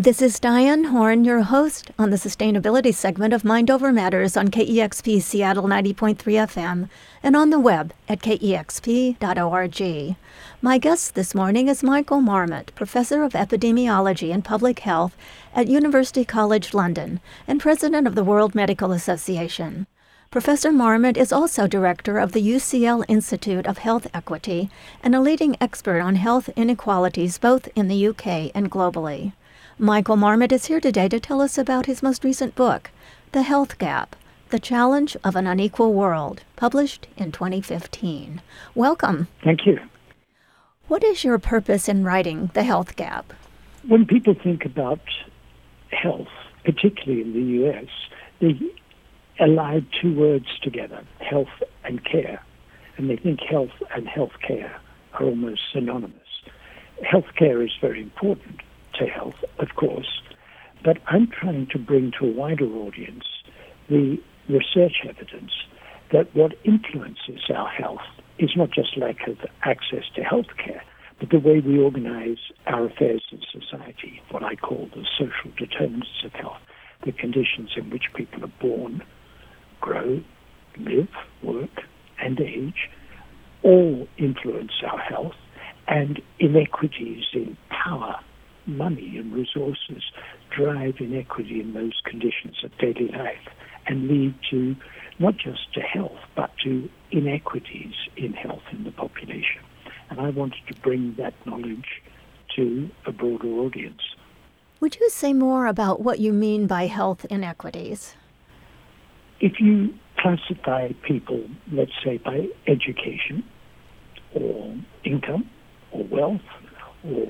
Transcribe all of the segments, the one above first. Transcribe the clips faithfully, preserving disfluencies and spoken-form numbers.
This is Diane Horn, your host on the sustainability segment of Mind Over Matters on K E X P Seattle ninety point three F M and on the web at K E X P dot org. My guest this morning is Michael Marmot, Professor of Epidemiology and Public Health at University College London and President of the World Medical Association. Professor Marmot is also director of the U C L Institute of Health Equity and a leading expert on health inequalities both in the U K and globally. Michael Marmot is here today to tell us about his most recent book, The Health Gap, The Challenge of an Unequal World, published in twenty fifteen. Welcome. Thank you. What is your purpose in writing The Health Gap? When people think about health, particularly in the U S, they allied two words together, health and care, and they think health and health care are almost synonymous. Healthcare is very important to health, of course, but I'm trying to bring to a wider audience the research evidence that what influences our health is not just lack of access to healthcare, but the way we organize our affairs in society, what I call the social determinants of health, the conditions in which people are born, grow, live, work, and age, all influence our health, and inequities in power, money and resources drive inequity in those conditions of daily life and lead to not just to health, but to inequities in health in the population. And I wanted to bring that knowledge to a broader audience. Would you say more about what you mean by health inequities? If you classify people, let's say, by education or income or wealth or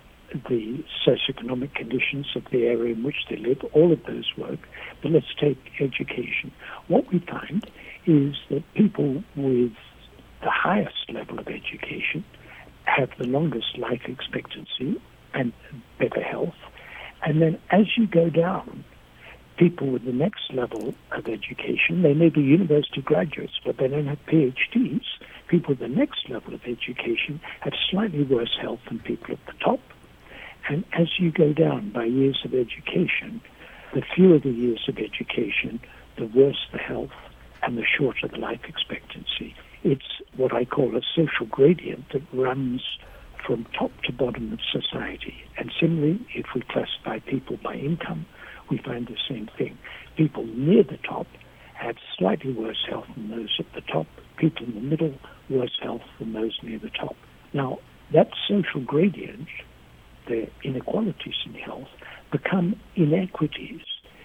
the socioeconomic conditions of the area in which they live, all of those work. But let's take education. What we find is that people with the highest level of education have the longest life expectancy and better health. And then as you go down, people with the next level of education, they may be university graduates, but they don't have P H Ds. People with the next level of education have slightly worse health than people at the top. And as you go down by years of education, the fewer the years of education, the worse the health and the shorter the life expectancy. It's what I call a social gradient that runs from top to bottom of society. And similarly, if we classify people by income, we find the same thing. People near the top have slightly worse health than those at the top. People in the middle, worse health than those near the top. Now, that social gradient, the inequalities in health, become inequities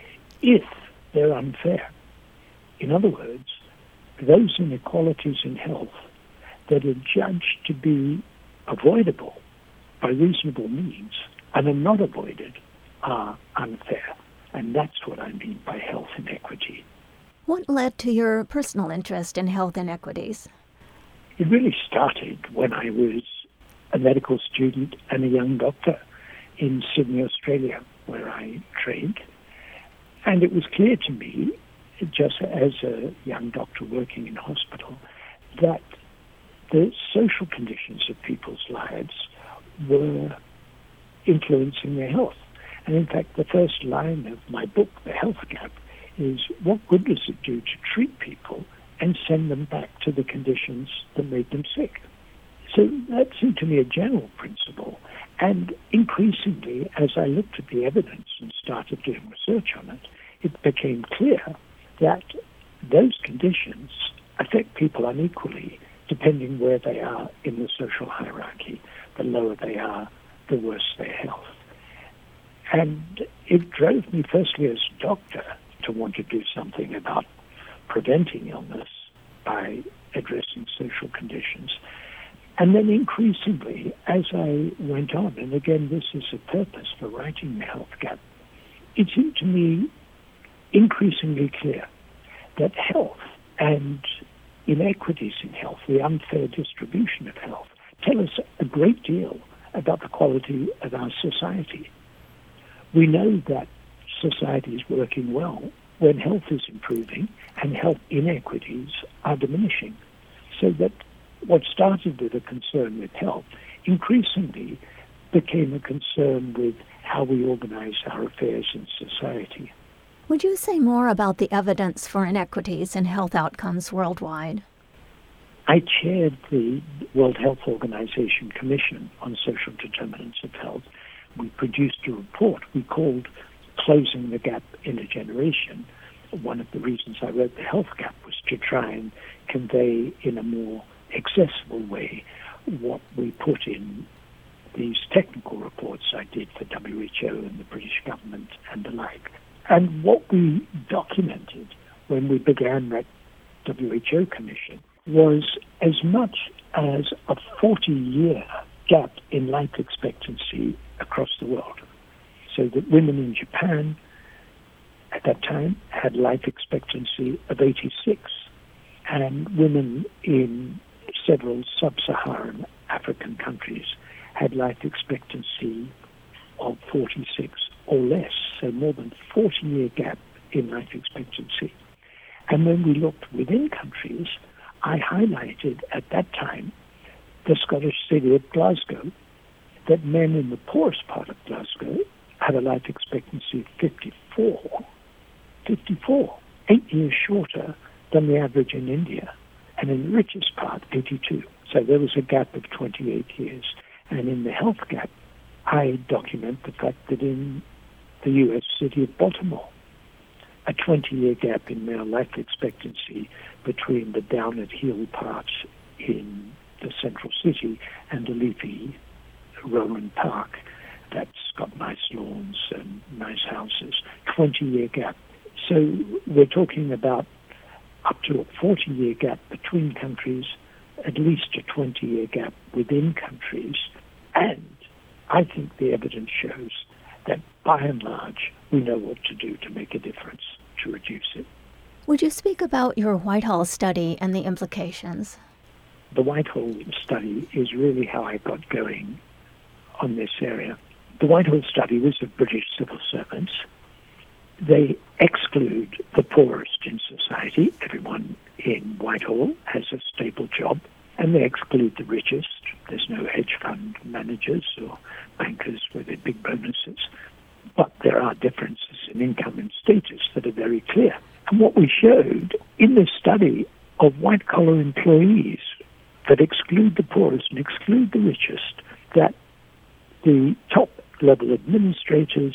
if they're unfair. In other words, those inequalities in health that are judged to be avoidable by reasonable means and are not avoided are unfair. And that's what I mean by health inequity. What led to your personal interest in health inequities? It really started when I was a medical student and a young doctor in Sydney, Australia, where I trained. And it was clear to me, just as a young doctor working in hospital, that the social conditions of people's lives were influencing their health. And in fact, the first line of my book, The Health Gap, is what good does it do to treat people and send them back to the conditions that made them sick? So that seemed to me a general principle. And increasingly, as I looked at the evidence and started doing research on it, it became clear that those conditions affect people unequally depending where they are in the social hierarchy. The lower they are, the worse their health. And it drove me, firstly as a doctor, to want to do something about preventing illness by addressing social conditions. And then increasingly, as I went on, and again, this is a purpose for writing The Health Gap, it seemed to me increasingly clear that health and inequities in health, the unfair distribution of health, tell us a great deal about the quality of our society. We know that society is working well when health is improving and health inequities are diminishing, so that what started with a concern with health increasingly became a concern with how we organize our affairs in society. Would you say more about the evidence for inequities in health outcomes worldwide? I chaired the World Health Organization Commission on Social Determinants of Health. We produced a report we called Closing the Gap in a Generation. One of the reasons I wrote The Health Gap was to try and convey in a more accessible way what we put in these technical reports I did for W H O and the British government and the like. And what we documented when we began that W H O commission was as much as a forty-year gap in life expectancy across the world. So that women in Japan at that time had life expectancy of eighty-six, and women in several sub-Saharan African countries had life expectancy of forty-six or less, so more than forty-year gap in life expectancy. And when we looked within countries, I highlighted at that time the Scottish city of Glasgow, that men in the poorest part of Glasgow had a life expectancy of fifty-four, fifty-four, eight years shorter than the average in India, and in the richest part, eighty-two. So there was a gap of twenty-eight years. And in the health gap, I document the fact that in the U S city of Baltimore, a twenty-year gap in male life expectancy between the down-at-heel parts in the central city and the leafy Roland Park that's got nice lawns and nice houses, twenty-year gap. So we're talking about up to a forty-year gap between countries, at least a twenty-year gap within countries, and I think the evidence shows that by and large we know what to do to make a difference, to reduce it. Would you speak about your Whitehall study and the implications? The Whitehall study is really how I got going on this area. The Whitehall study was of British civil servants. They exclude the poorest in society. Everyone in Whitehall has a stable job, and they exclude the richest. There's no hedge fund managers or bankers with their big bonuses. But there are differences in income and status that are very clear. And what we showed in this study of white-collar employees that exclude the poorest and exclude the richest, that the top-level administrators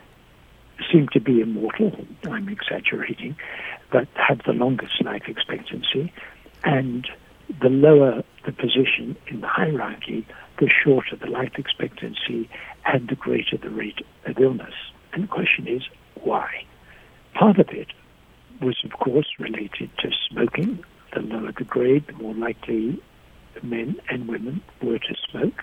seem to be immortal, I'm exaggerating, but have the longest life expectancy, and the lower the position in the hierarchy, the shorter the life expectancy and the greater the rate of illness. And the question is, why? Part of it was, of course, related to smoking. The lower the grade, the more likely men and women were to smoke.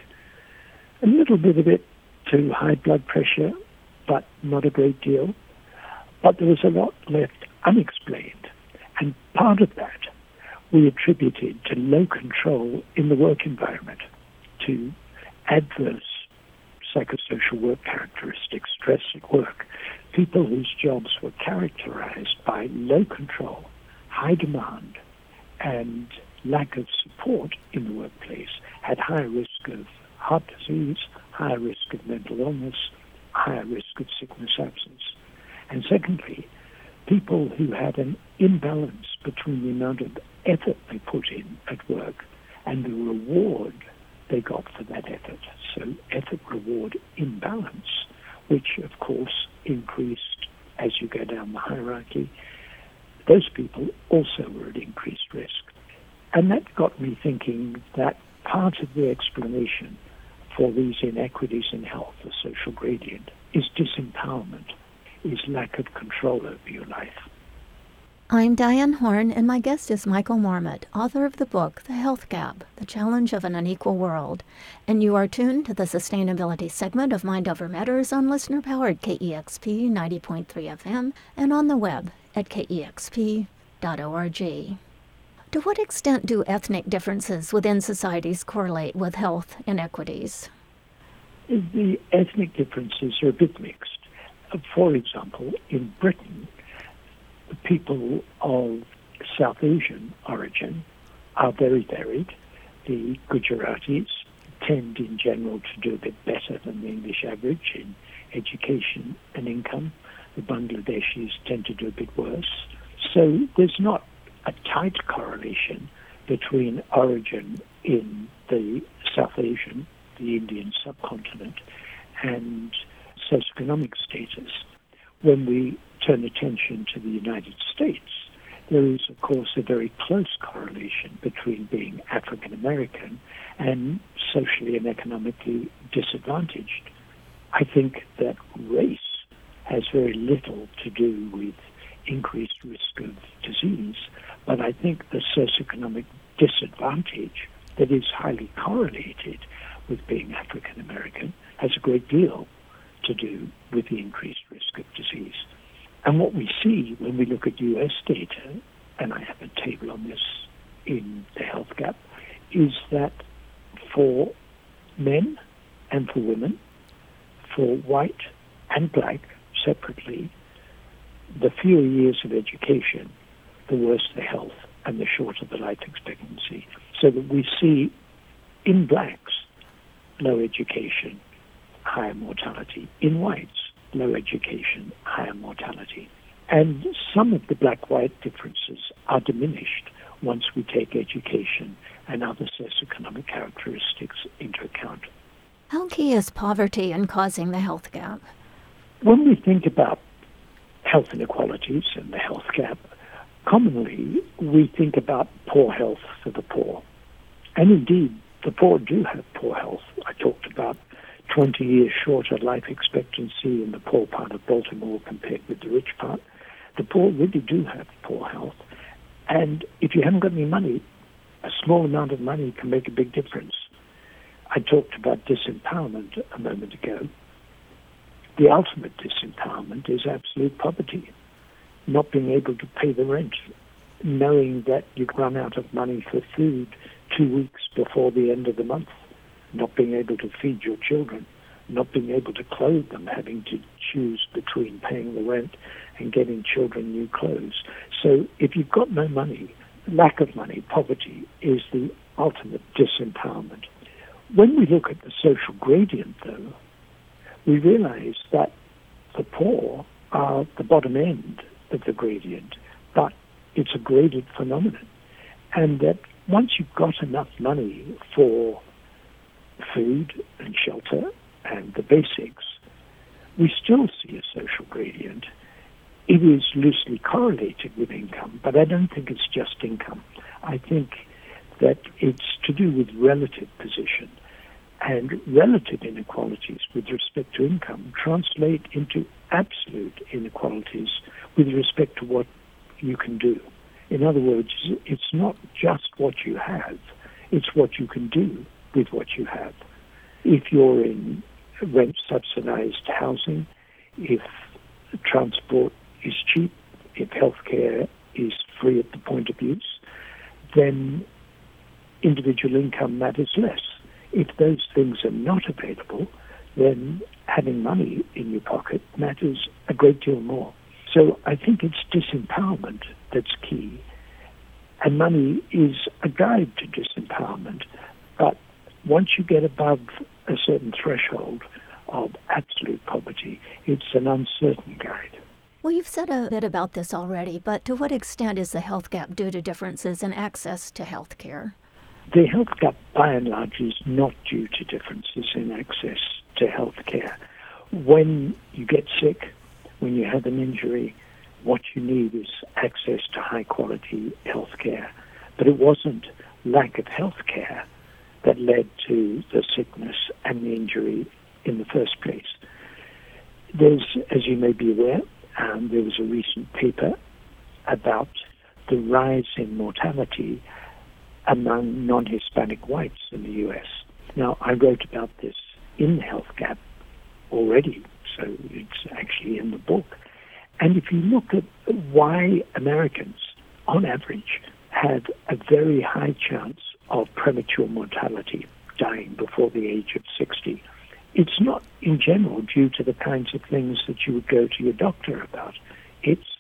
A little bit of it to high blood pressure, but not a great deal. But there was a lot left unexplained. And part of that we attributed to low control in the work environment, to adverse psychosocial work characteristics, stress at work, people whose jobs were characterized by low control, high demand, and lack of support in the workplace had higher risk of heart disease, higher risk of mental illness, higher risk of sickness absence. And secondly, people who had an imbalance between the amount of effort they put in at work and the reward they got for that effort. So effort-reward imbalance, which of course increased as you go down the hierarchy. Those people also were at increased risk. And that got me thinking that part of the explanation for these inequities in health, the social gradient, is disempowerment, is lack of control over your life. I'm Diane Horn, and my guest is Michael Marmot, author of the book, The Health Gap, The Challenge of an Unequal World. And you are tuned to the sustainability segment of Mind Over Matters on listener-powered K E X P ninety point three F M and on the web at K E X P dot org. To what extent do ethnic differences within societies correlate with health inequities? The ethnic differences are a bit mixed. For example, in Britain, people of South Asian origin are very varied. The Gujaratis tend in general to do a bit better than the English average in education and income. The Bangladeshis tend to do a bit worse. So there's not a tight correlation between origin in the South Asian, the Indian subcontinent, and socioeconomic status. When we turn attention to the United States, there is, of course, a very close correlation between being African American and socially and economically disadvantaged. I think that race has very little to do with increased risk of disease, but I think the socioeconomic disadvantage that is highly correlated with being African American has a great deal to do with the increased risk of disease. And what we see when we look at U S data, and I have a table on this in the Health Gap, is that for men and for women, for white and black separately, the fewer years of education, the worse the health and the shorter the life expectancy. So that we see in blacks, low education, higher mortality. In whites, low education, higher mortality. And some of the black-white differences are diminished once we take education and other socioeconomic characteristics into account. How key is poverty in causing the health gap? When we think about health inequalities and the health gap, commonly we think about poor health for the poor. And indeed, the poor do have poor health. I talked about twenty years shorter life expectancy in the poor part of Baltimore compared with the rich part. The poor really do have poor health. And if you haven't got any money, a small amount of money can make a big difference. I talked about disempowerment a moment ago. The ultimate disempowerment is absolute poverty, not being able to pay the rent, knowing that you've run out of money for food two weeks before the end of the month, not being able to feed your children, not being able to clothe them, having to choose between paying the rent and getting children new clothes. So if you've got no money, lack of money, poverty is the ultimate disempowerment. When we look at the social gradient, though, we realize that the poor are the bottom end of the gradient, but it's a graded phenomenon. And that once you've got enough money for food and shelter and the basics, we still see a social gradient. It is loosely correlated with income, but I don't think it's just income. I think that it's to do with relative position. And relative inequalities with respect to income translate into absolute inequalities with respect to what you can do. In other words, it's not just what you have, it's what you can do with what you have. If you're in rent-subsidized housing, if transport is cheap, if healthcare is free at the point of use, then individual income matters less. If those things are not available, then having money in your pocket matters a great deal more. So I think it's disempowerment that's key. And money is a guide to disempowerment. But once you get above a certain threshold of absolute poverty, it's an uncertain guide. Well, you've said a bit about this already, but to what extent is the health gap due to differences in access to health care? The health gap, by and large, is not due to differences in access to health care. When you get sick, when you have an injury, what you need is access to high-quality health care. But it wasn't lack of health care that led to the sickness and the injury in the first place. There's, as you may be aware, um, there was a recent paper about the rise in mortality among non-Hispanic whites in the U S. Now, I wrote about this in the Health Gap already, so it's actually in the book. And if you look at why Americans, on average, have a very high chance of premature mortality, dying before the age of sixty, it's not in general due to the kinds of things that you would go to your doctor about. It's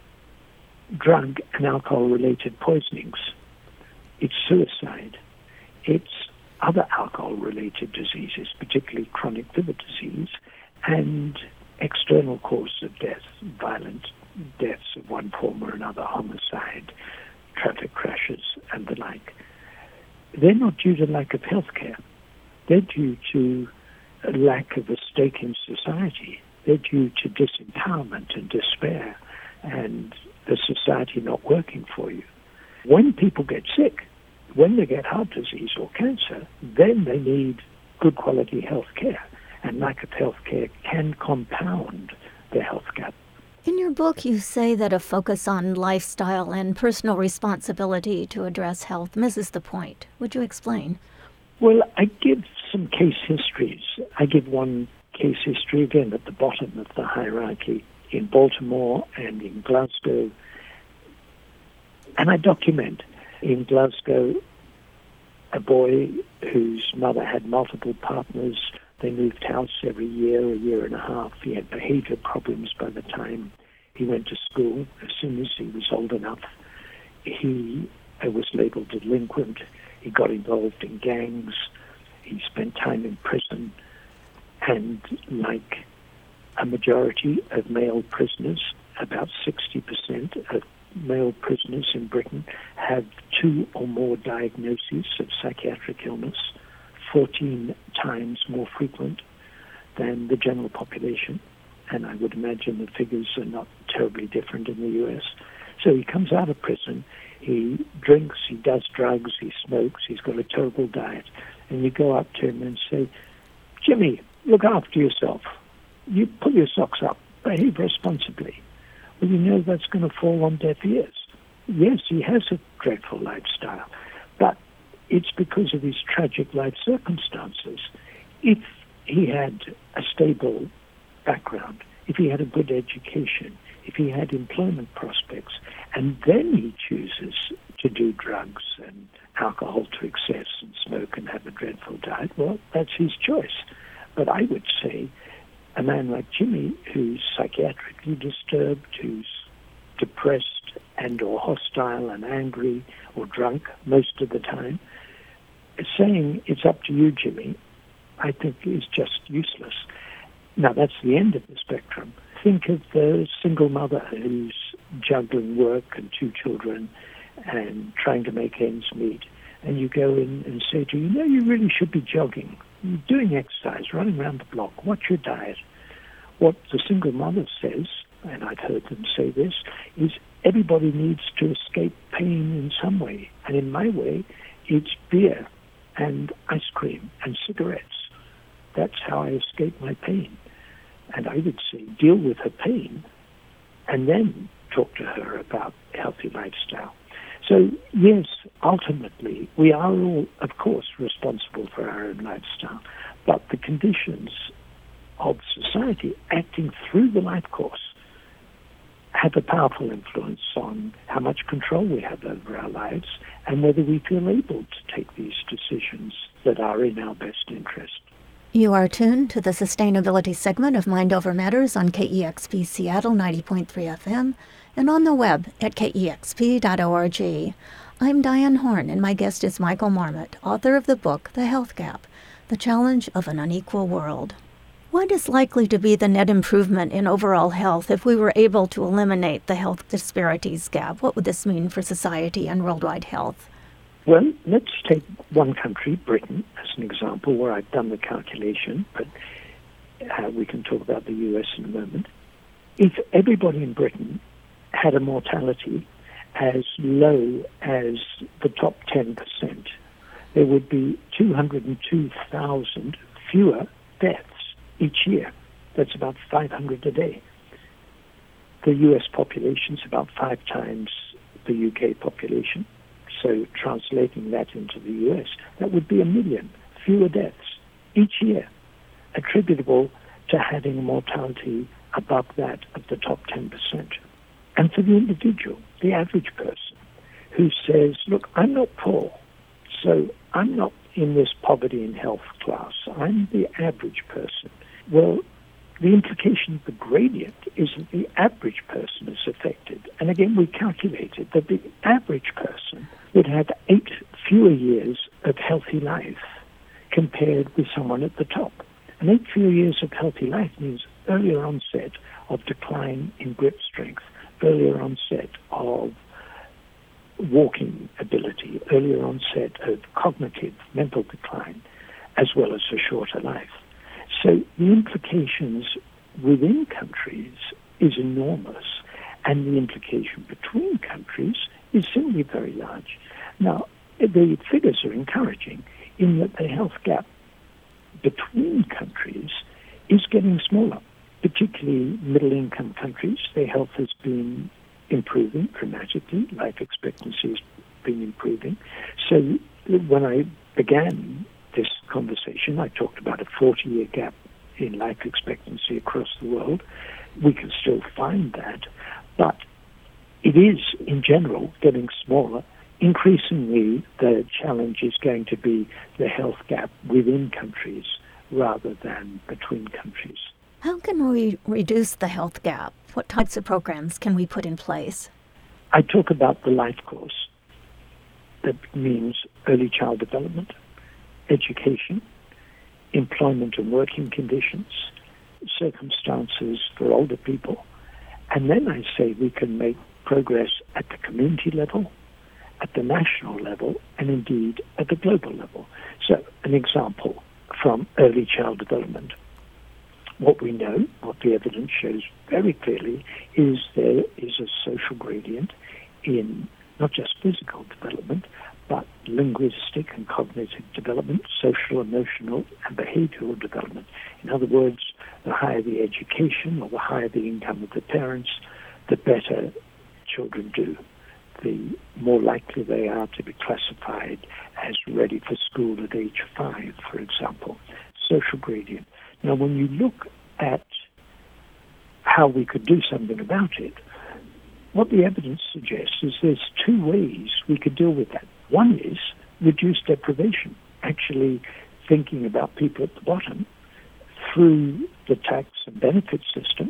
drug and alcohol-related poisonings. It's suicide. It's other alcohol-related diseases, particularly chronic liver disease, and external causes of death, violent deaths of one form or another, homicide, traffic crashes, and the like. They're not due to lack of health care. They're due to a lack of a stake in society. They're due to disempowerment and despair and the society not working for you. When people get sick, when they get heart disease or cancer, then they need good quality health care. And lack of health care can compound the health gap. In your book, you say that a focus on lifestyle and personal responsibility to address health misses the point. Would you explain? Well, I give some case histories. I give one case history, again, at the bottom of the hierarchy in Baltimore and in Glasgow. And I document in Glasgow a boy whose mother had multiple partners. They moved house every year, a year and a half. He had behavior problems by the time he went to school. As soon as he was old enough, he was labeled delinquent. He got involved in gangs. He spent time in prison. And like a majority of male prisoners, about sixty percent of male prisoners in Britain have two or more diagnoses of psychiatric illness, fourteen times more frequent than the general population. And I would imagine the figures are not terribly different in the U S. So he comes out of prison, he drinks, he does drugs, he smokes, he's got a terrible diet. And you go up to him and say, Jimmy, look after yourself. You pull your socks up, behave responsibly. Well, you know that's going to fall on deaf ears. Yes, he has a dreadful lifestyle, but it's because of his tragic life circumstances. If he had a stable background, if he had a good education, if he had employment prospects, and then he chooses to do drugs and alcohol to excess and smoke and have a dreadful diet, well, that's his choice. But I would say a man like Jimmy, who's psychiatrically disturbed, who's depressed and or hostile and angry or drunk most of the time, saying it's up to you, Jimmy, I think is just useless. Now, that's the end of the spectrum. Think of the single mother who's juggling work and two children and trying to make ends meet. And you go in and say to her, you know, you really should be jogging, doing exercise, running around the block. What's your diet? What the single mother says, and I've heard them say this, is everybody needs to escape pain in some way. And in my way, it's beer and ice cream and cigarettes. That's how I escape my pain. And I would say deal with her pain and then talk to her about a healthy lifestyle. So, yes, ultimately, we are all, of course, responsible for our own lifestyle, but the conditions of society acting through the life course have a powerful influence on how much control we have over our lives and whether we feel able to take these decisions that are in our best interest. You are tuned to the sustainability segment of Mind Over Matters on K E X P Seattle ninety point three F M and on the web at K E X P dot org. I'm Diane Horn, and my guest is Michael Marmot, author of the book The Health Gap, The Challenge of an Unequal World. What is likely to be the net improvement in overall health if we were able to eliminate the health disparities gap? What would this mean for society and worldwide health? Well, let's take one country, Britain, as an example, where I've done the calculation, but uh, we can talk about the U S in a moment. If everybody in Britain had a mortality as low as the top ten percent, there would be two hundred two thousand fewer deaths each year. That's about five hundred a day. The U S population is about five times the U K population. So translating that into the U S, that would be a million fewer deaths each year attributable to having a mortality above that of the top ten percent. And for the individual, the average person, who says, look, I'm not poor, so I'm not in this poverty and health class. I'm the average person. Well, the implication of the gradient is that the average person is affected. And again, we calculated that the average person would have eight fewer years of healthy life compared with someone at the top. An eight fewer years of healthy life means earlier onset of decline in grip strength, earlier onset of walking ability, earlier onset of cognitive mental decline, as well as a shorter life. So the implications within countries is enormous, and the implication between countries is similarly very large. Now, the figures are encouraging in that the health gap between countries is getting smaller, particularly middle-income countries. Their health has been improving dramatically. Life expectancy has been improving. So when I began this conversation, I talked about a forty-year gap in life expectancy across the world. We can still find that, but it is, in general, getting smaller. Increasingly, the challenge is going to be the health gap within countries rather than between countries. How can we reduce the health gap? What types of programs can we put in place? I talk about the life course. That means early child development, education, employment and working conditions, circumstances for older people. And then I say we can make progress at the community level, at the national level, and indeed at the global level. So an example from early child development. What we know, what the evidence shows very clearly, is there is a social gradient in not just physical development, but linguistic and cognitive development, social, emotional, and behavioral development. In other words, the higher the education or the higher the income of the parents, the better children do. The more likely they are to be classified as ready for school at age five, for example. Social gradient. Now, when you look at how we could do something about it, what the evidence suggests is there's two ways we could deal with that. One is reduce deprivation, actually thinking about people at the bottom through the tax and benefit system.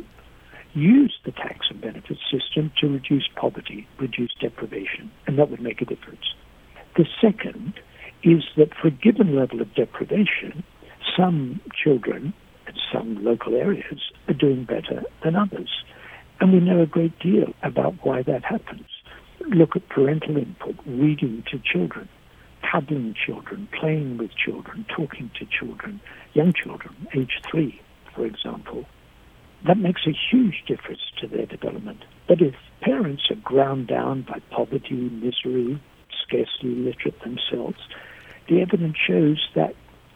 Use the tax and benefit system to reduce poverty, reduce deprivation, and that would make a difference. The second is that for a given level of deprivation, some children in some local areas are doing better than others. And we know a great deal about why that happens. Look at parental input, reading to children, cuddling children, playing with children, talking to children, young children, age three, for example. That makes a huge difference to their development. But if parents are ground down by poverty, misery, scarcely literate themselves, the evidence shows that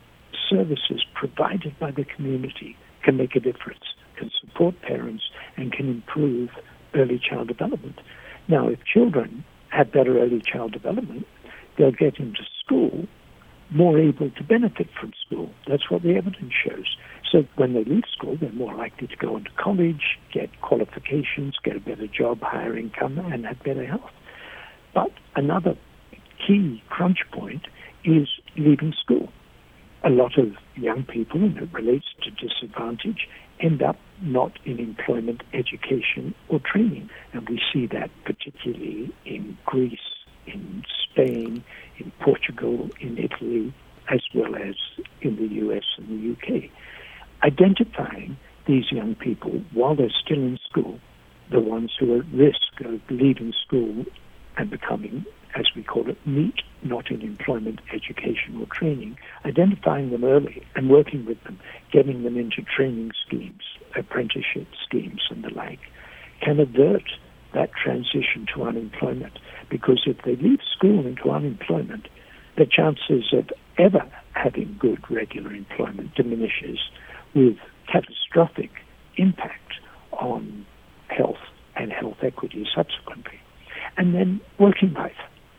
services provided by the community can make a difference, can support parents, and can improve early child development. Now, if children have better early child development, they'll get into school more able to benefit from school. That's what the evidence shows. So when they leave school, they're more likely to go into college, get qualifications, get a better job, higher income, and have better health. But another key crunch point is leaving school. A lot of young people, and it relates to disadvantage, end up not in employment, education, or training. And we see that particularly in Greece, in Spain, in Portugal, in Italy, as well as in the U S and the U K. Identifying these young people while they're still in school, the ones who are at risk of leaving school and becoming, as we call it, NEET, not in employment, education, or training, identifying them early and working with them, getting them into training schemes, apprenticeship schemes, and the like, can avert that transition to unemployment. Because if they leave school into unemployment, the chances of ever having good regular employment diminishes, with catastrophic impact on health and health equity subsequently. And then working life.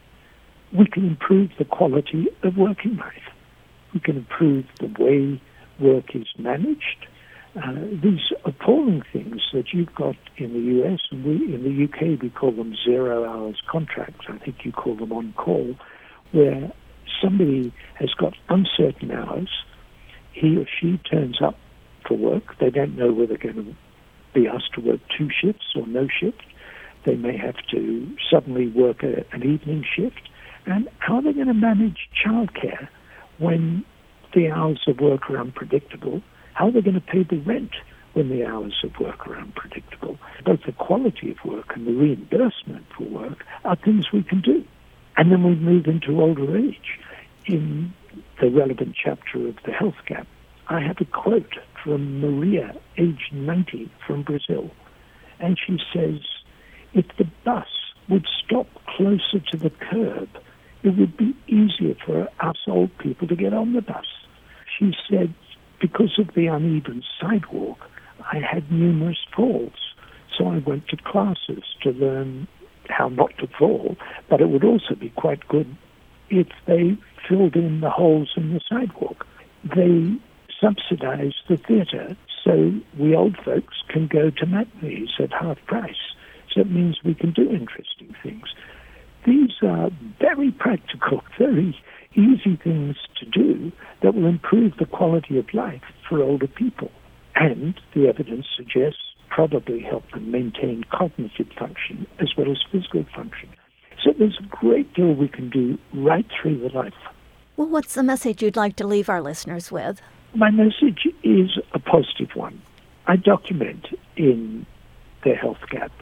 We can improve the quality of working life. We can improve the way work is managed. Uh, these appalling things that you've got in the U S, and we in the U K, we call them zero hours contracts. I think you call them on call, where somebody has got uncertain hours. He or she turns up for work. They don't know whether they're going to be asked to work two shifts or no shift. They may have to suddenly work a, an evening shift. And how are they going to manage childcare when the hours of work are unpredictable How are they going to pay the rent when the hours of work are unpredictable? Both the quality of work and the reimbursement for work are things we can do. And then we move into older age. In the relevant chapter of the health gap, I have a quote from Maria, age ninety, from Brazil. And she says, if the bus would stop closer to the curb, it would be easier for us old people to get on the bus. She said, because of the uneven sidewalk, I had numerous falls. So I went to classes to learn how not to fall, but it would also be quite good if they filled in the holes in the sidewalk. They subsidize the theatre so we old folks can go to matinees at half price. So it means we can do interesting things. These are very practical, very easy things to do that will improve the quality of life for older people. And the evidence suggests probably help them maintain cognitive function as well as physical function. So there's a great deal we can do right through the life. Well, what's the message you'd like to leave our listeners with? My message is a positive one. I document in the health gap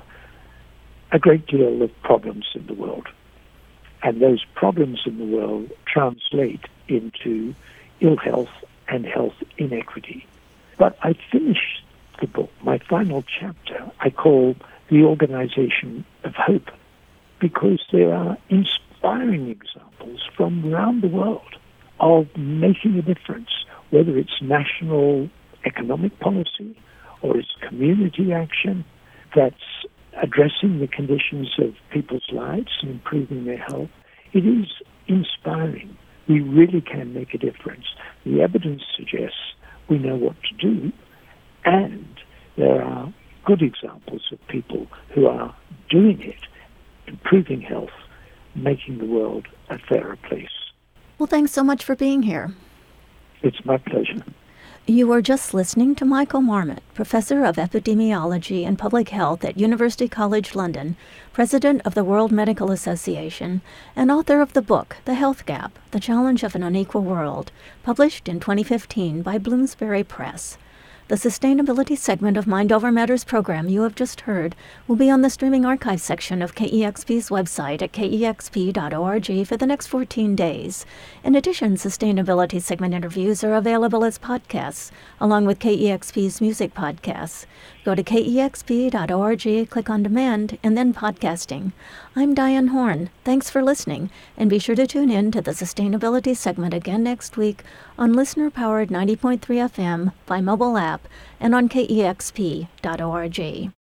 a great deal of problems in the world. And those problems in the world translate into ill health and health inequity. But I finish the book, my final chapter, I call The Organization of Hope, because there are inspiring examples from around the world of making a difference, whether it's national economic policy or it's community action that's addressing the conditions of people's lives and improving their health. It is inspiring. We really can make a difference. The evidence suggests we know what to do, and there are good examples of people who are doing it, improving health, making the world a fairer place. Well, thanks so much for being here. It's my pleasure. You were just listening to Michael Marmot, Professor of Epidemiology and Public Health at University College London, President of the World Medical Association, and author of the book, The Health Gap, The Challenge of an Unequal World, published in twenty fifteen by Bloomsbury Press. The sustainability segment of Mind Over Matters program you have just heard will be on the streaming archive section of K E X P's website at K E X P dot org for the next fourteen days. In addition, sustainability segment interviews are available as podcasts, along with K E X P's music podcasts. Go to K E X P dot org, click on Demand, and then Podcasting. I'm Diane Horn. Thanks for listening, and be sure to tune in to the sustainability segment again next week on listener-powered ninety point three F M by mobile app and on K E X P dot org.